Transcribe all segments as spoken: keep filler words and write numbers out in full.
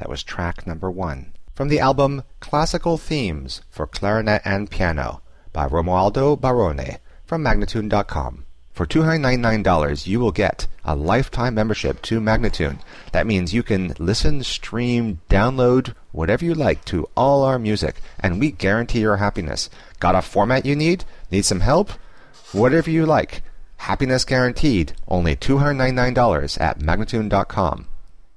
That was track number one. From the album Classical Themes for Clarinet and Piano by Romualdo Barone from Magnatune dot com. For two hundred ninety-nine dollars, you will get a lifetime membership to Magnatune. That means you can listen, stream, download, whatever you like to all our music, and we guarantee your happiness. Got a format you need? Need some help? Whatever you like. Happiness guaranteed. Only two hundred ninety-nine dollars at Magnatune dot com.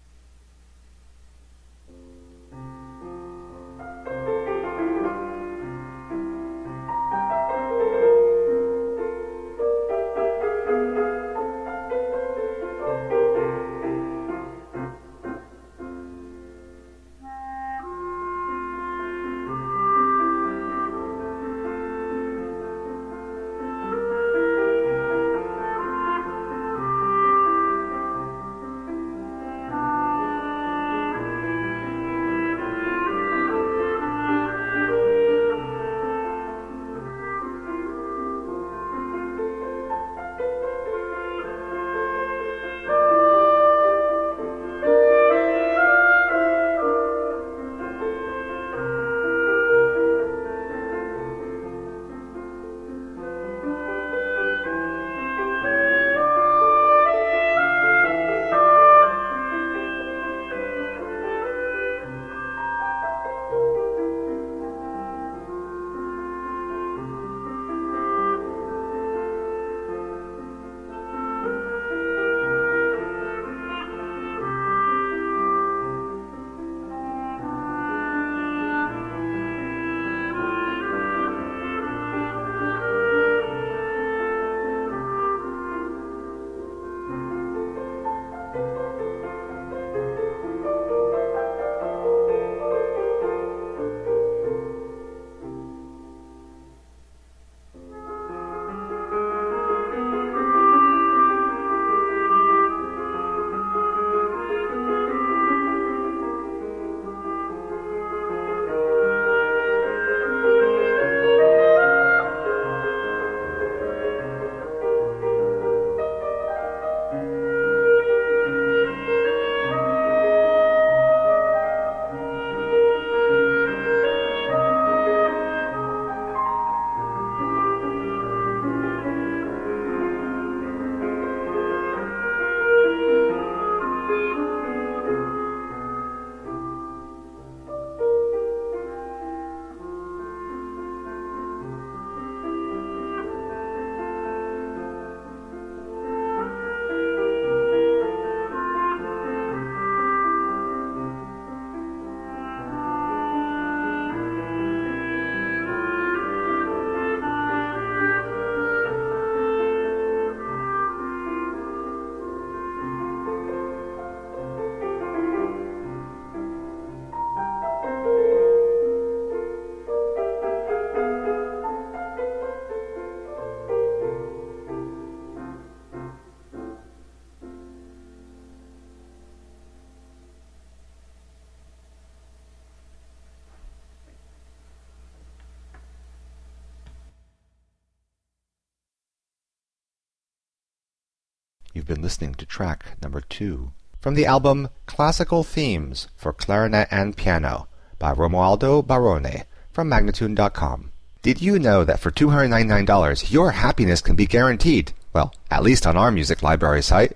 You've been listening to track number two from the album Classical Themes for Clarinet and Piano by Romualdo Barone from Magnatune dot com. Did you know that for two hundred ninety-nine dollars your happiness can be guaranteed? Well, at least on our music library site.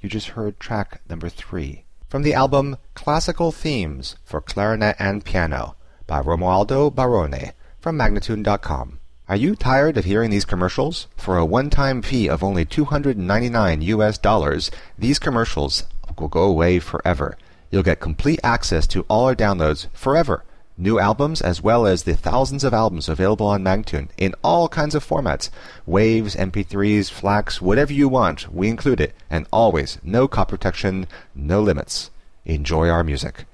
You just heard track number three from the album Classical Themes for Clarinet and Piano by Romualdo Barone from Magnatune dot com. Are you tired of hearing these commercials? For a one-time fee of only two hundred ninety-nine U S dollars, these commercials will go away forever. You'll get complete access to all our downloads forever. New albums as well as the thousands of albums available on Magnatune in all kinds of formats. Waves, M P threes, FLACs, whatever you want, we include it. And always, no copy protection, no limits. Enjoy our music.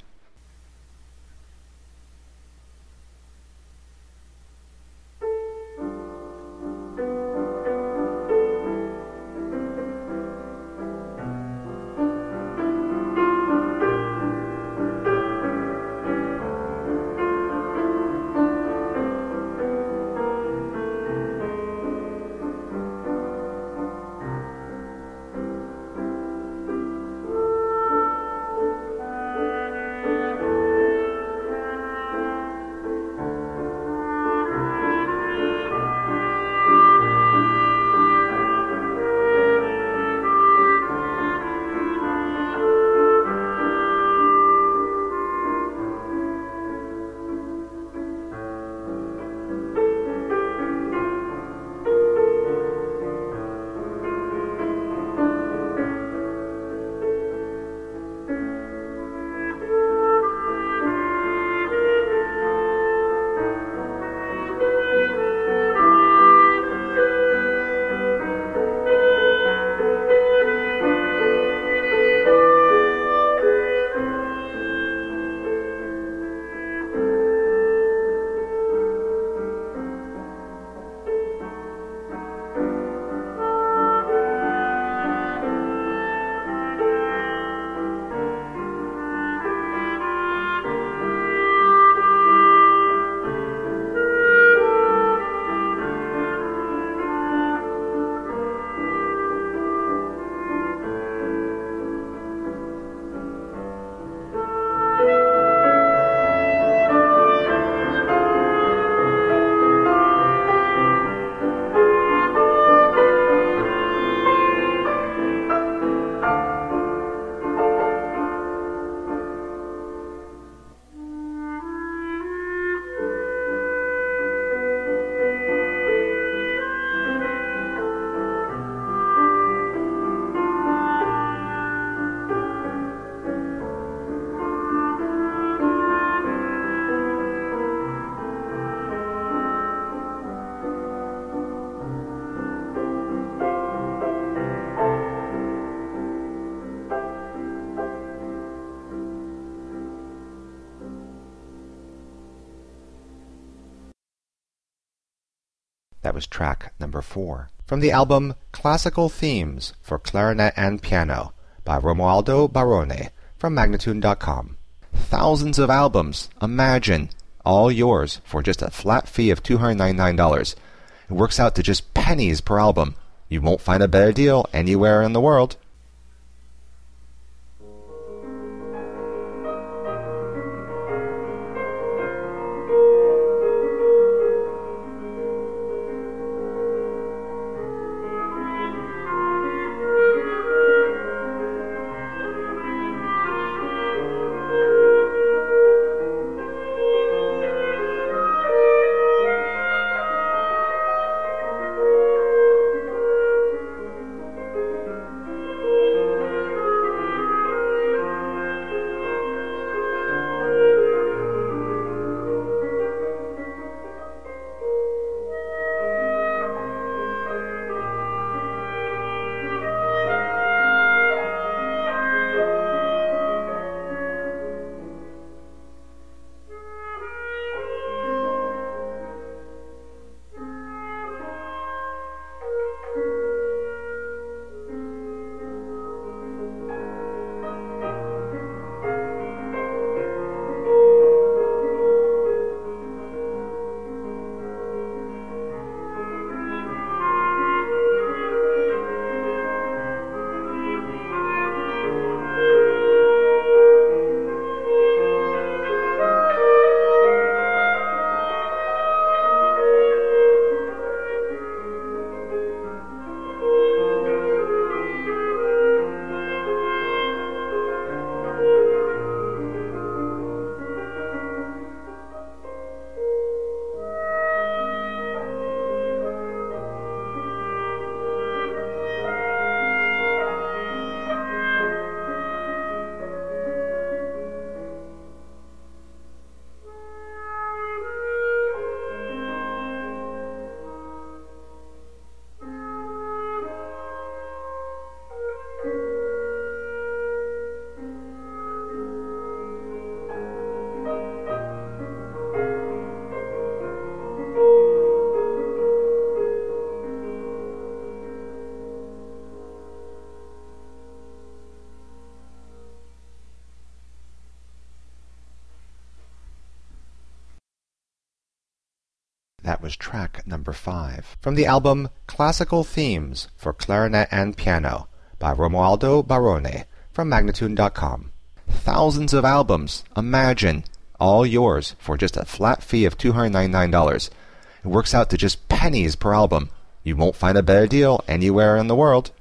That was track number four from the album Classical Themes for Clarinet and Piano by Romualdo Barone from Magnatune dot com. Thousands of albums, imagine, all yours for just a flat fee of two hundred ninety-nine dollars. It works out to just pennies per album. You won't find a better deal anywhere in the world. That was track number five. From the album Classical Themes for Clarinet and Piano by Romualdo Barone from Magnatune dot com. Thousands of albums, imagine, all yours for just a flat fee of two hundred ninety-nine dollars. It works out to just pennies per album. You won't find a better deal anywhere in the world.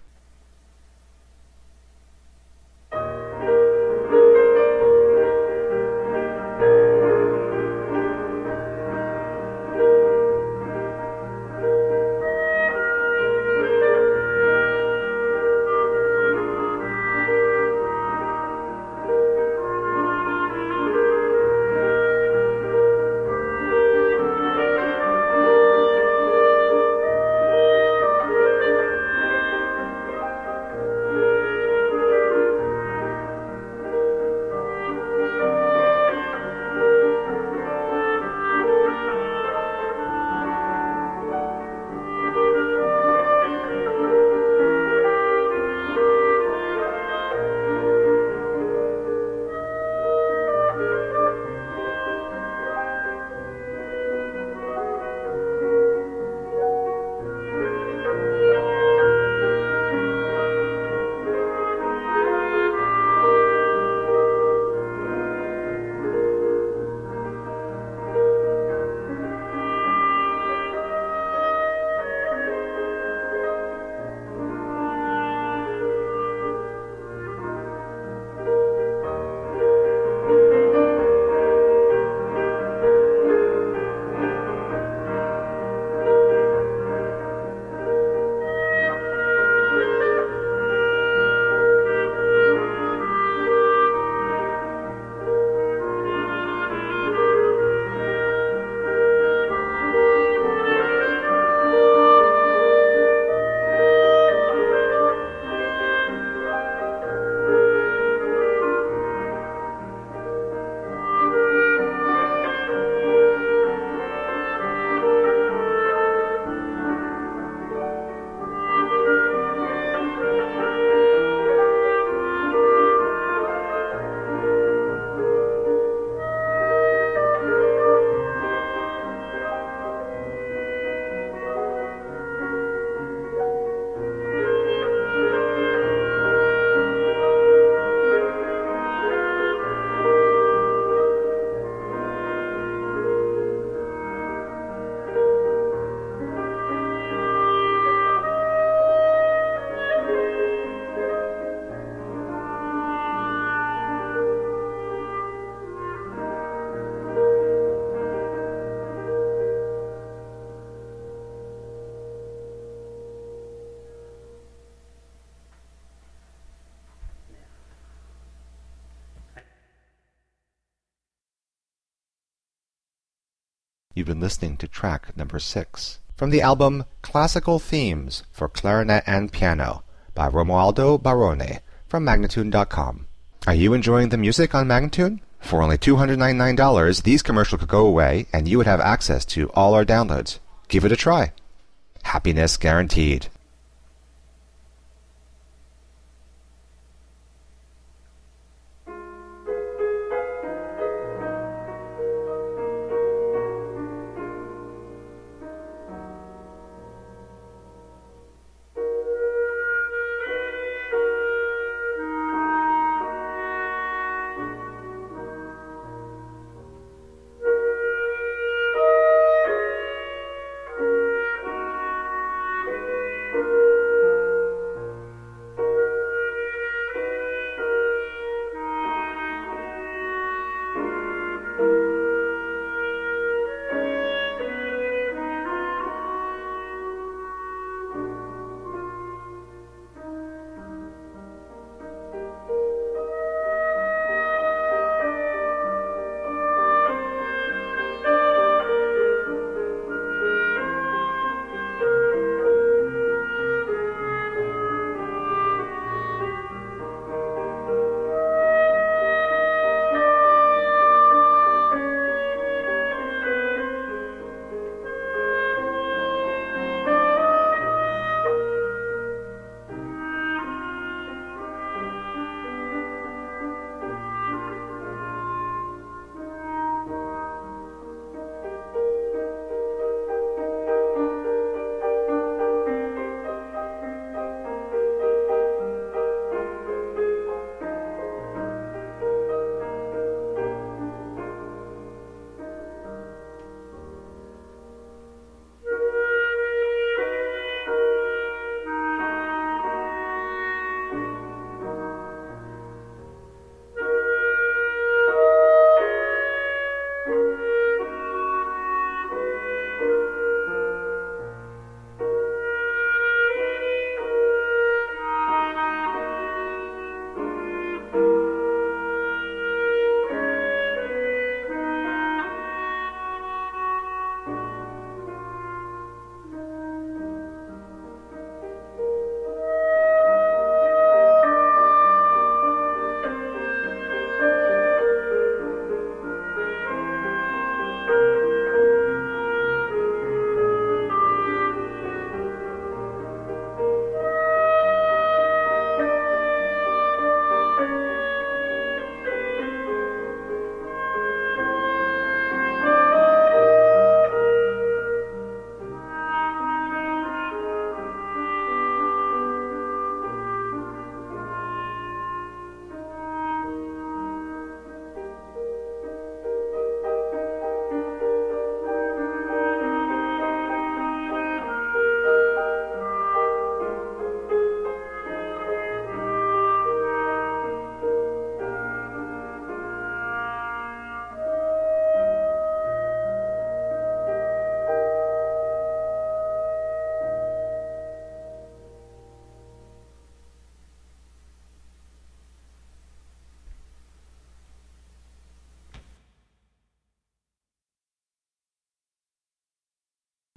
You've been listening to track number six. From the album Classical Themes for Clarinet and Piano by Romualdo Barone from Magnatune dot com. Are you enjoying the music on Magnatune? For only two hundred ninety-nine dollars, these commercials could go away and you would have access to all our downloads. Give it a try. Happiness guaranteed.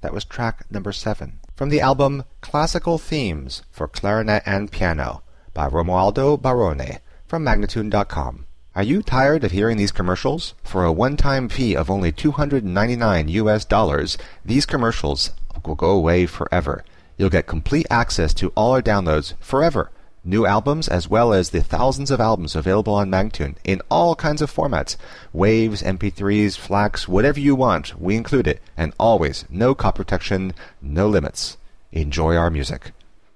That was track number seven. From the album Classical Themes for Clarinet and Piano by Romualdo Barone from Magnatune dot com. Are you tired of hearing these commercials? For a one-time fee of only two hundred ninety-nine U S dollars, these commercials will go away forever. You'll get complete access to all our downloads forever. New albums as well as the thousands of albums available on Magnatune in all kinds of formats. Waves, M P threes, FLACs, whatever you want, we include it. And always, no copy protection, no limits. Enjoy our music.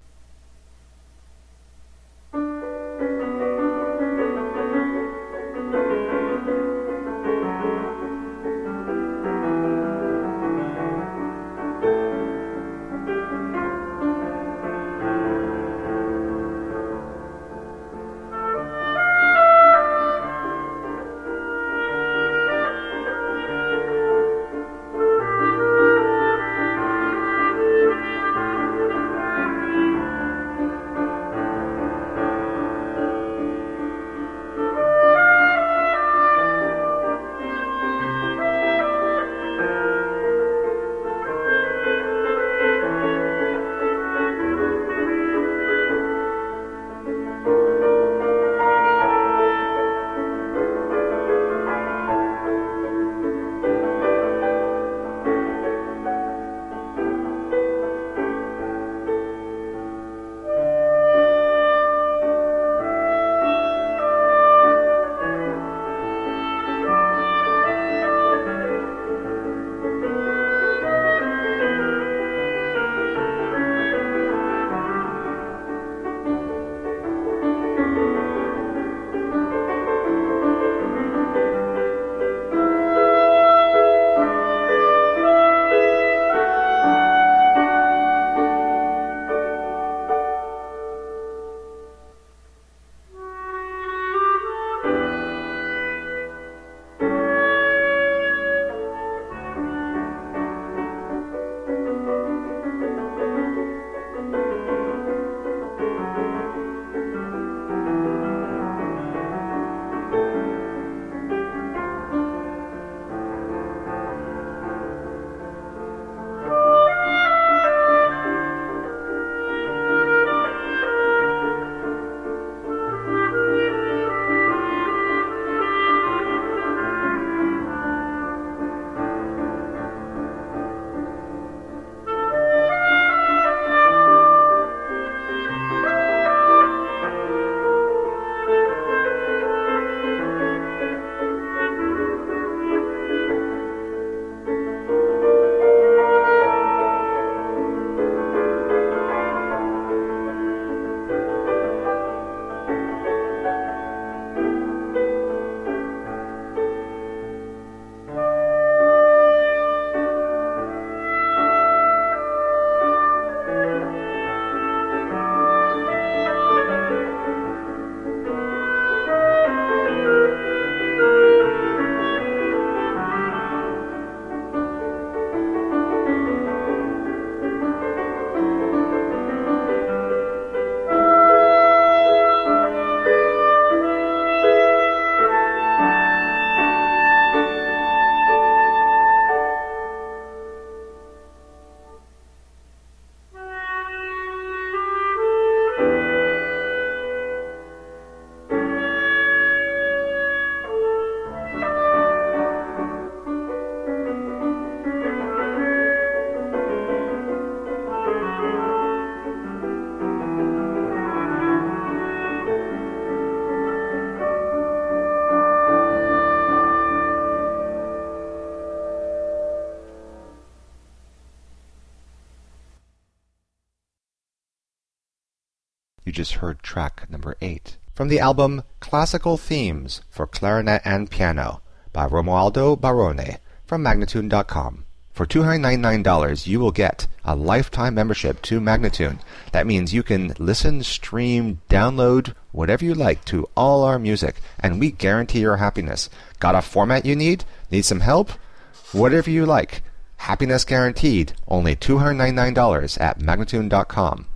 You just heard track number eight. From the album Classical Themes for Clarinet and Piano by Romualdo Barone from Magnatune dot com. For two hundred ninety-nine dollars, you will get a lifetime membership to Magnatune. That means you can listen, stream, download, whatever you like to all our music, and we guarantee your happiness. Got a format you need? Need some help? Whatever you like. Happiness guaranteed. Only two hundred ninety-nine dollars at Magnatune dot com.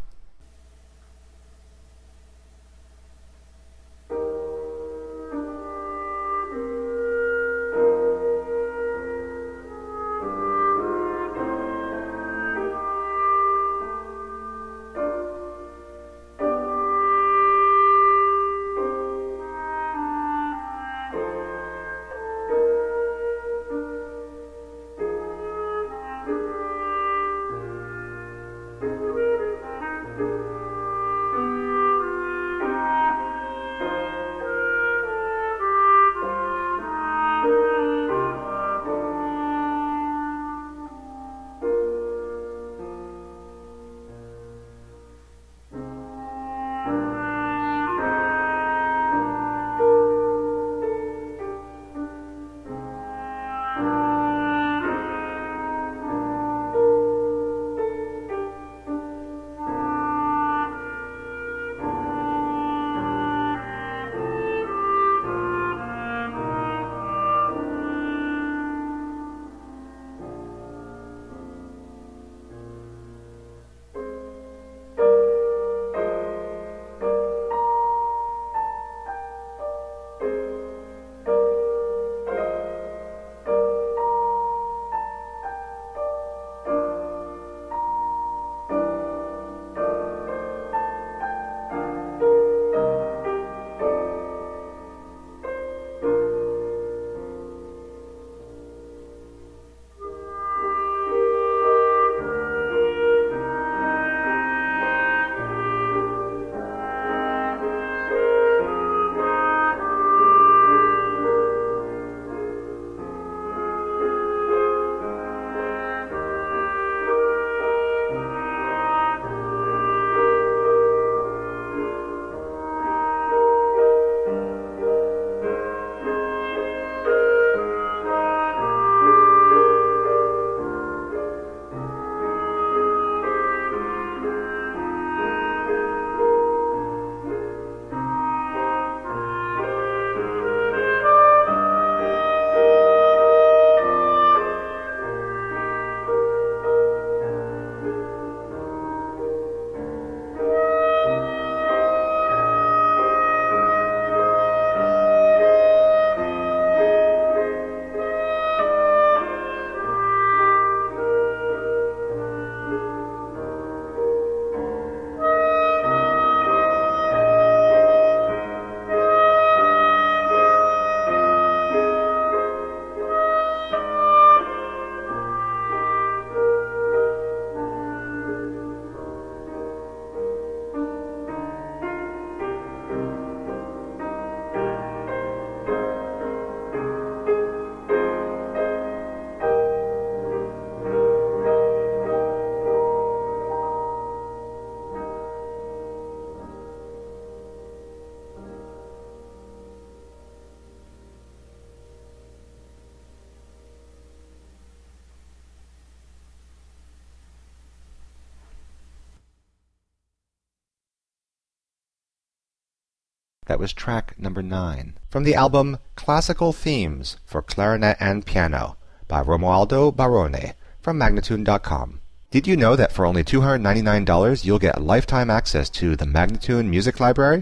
That was track number nine. From the album Classical Themes for Clarinet and Piano by Romualdo Barone from Magnatune dot com. Did you know that for only two hundred ninety-nine dollars you'll get lifetime access to the Magnatune Music Library?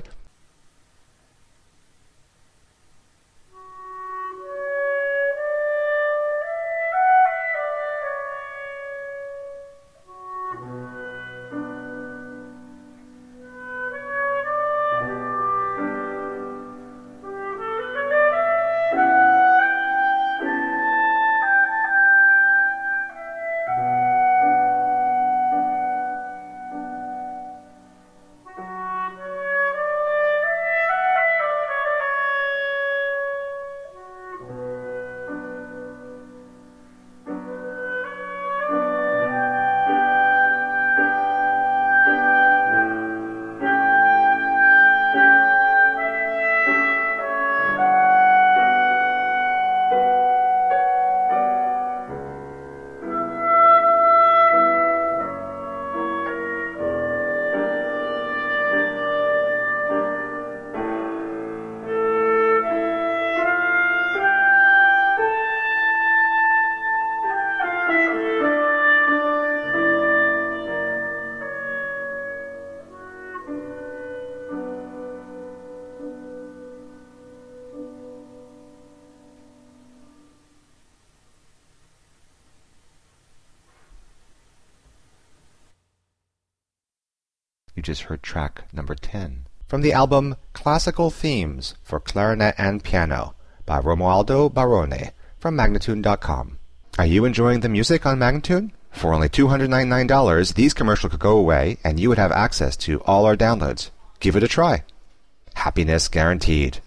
You just heard track number ten. From the album Classical Themes for Clarinet and Piano by Romualdo Barone from Magnatune dot com. Are you enjoying the music on Magnatune? For only two hundred ninety-nine dollars, these commercials could go away and you would have access to all our downloads. Give it a try. Happiness guaranteed.